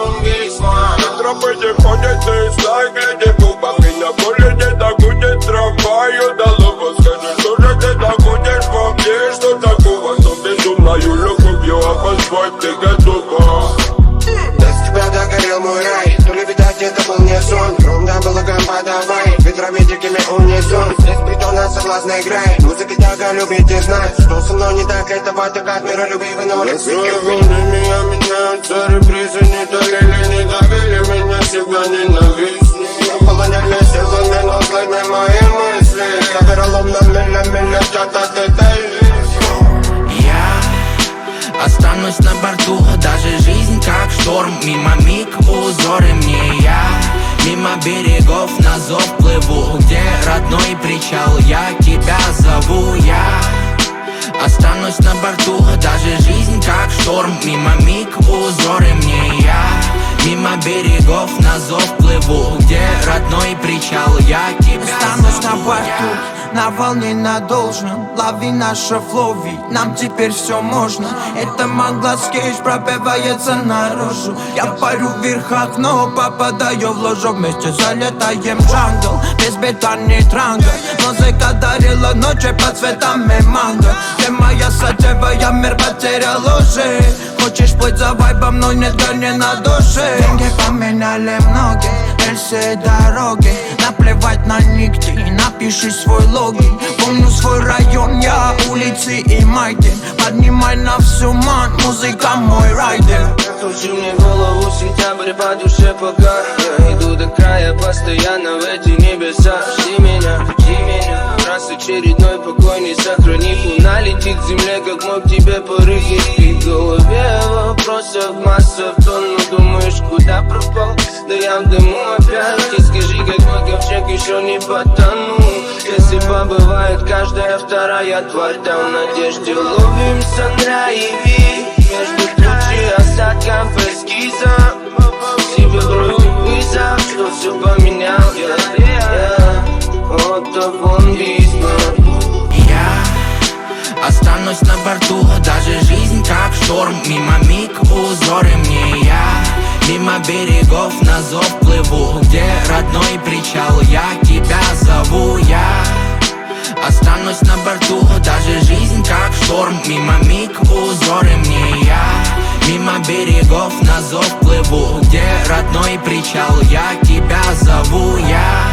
он весьма. На тропы не ходят, ты знай, гляди губами на поле, не догонит трамваю. Дало скажи, что же ты находишь во мне, что такого, что безумною любовью обозвать ты готова. Без тебя догорел мой рай, то ли видать это был не сон. Громко балаган подавай, ветрами дикими унесен. Здесь притона согласно играй, музыка тяга любить и знать. Что со мной не так, этого так от мира любви но Волны меня меняются, репризы не долили, не давили меня, всегда ненавистни. Полоняли силами, но злыми мои мысли. Я вероломно миля чата деталей. Останусь на борту, даже жизнь как шторм. Мимо миг узоры мне я мимо берегов на зов плыву. Где родной причал, я тебя зову я. Останусь на борту, даже жизнь как шторм. Мимо миг узоры мне я мимо берегов на зов плыву. Где родной причал, я тебя останусь зову на борту, на волне на должном. Лови наше флоу, ведь нам теперь все можно. Это Манглас Кейдж пробивается наружу. Я парю в верхах, но попадаю в ложу. Вместе залетаем в джангл, без бита ни транга. Музыка дарила ночи под цветами манго. Ты моя сатева, я мир потерял уже. Хочешь плыть за вайбом, но нет грани на душе. Деньги поменяли многие, рельсы и дороги. Наплевать на нигде, напиши свой логин. Помню свой район, я улицы и майки. Поднимай на всю ман, музыка мой райдер. Крути мне голову, сентябрь по душе пока. Я иду до края, постоянно в эти небеса. Жди меня, раз очередной покой не сохранив. Луна летит к земле, как мог тебе порыкнуть. И в голове вопросов масса в тонну. Думаешь, куда пропал? Да я в дыму опять. И скажи, как мой ковчег еще не потонул. Если побывает каждая вторая тварь там в надежде. Ловим санраеви между тучи осадков эскиза. Себе бросил вызов, что все поменял. Вот так он весьма. Я останусь на борту, даже жизнь как шторм. Мимо миг узоры мне я мимо берегов на зов плыву. Где родной причал, я тебя зову я. Останусь на борту, даже жизнь как шторм. Мимо миг узоры мне я мимо берегов на зов плыву. Где родной причал, я тебя зову я.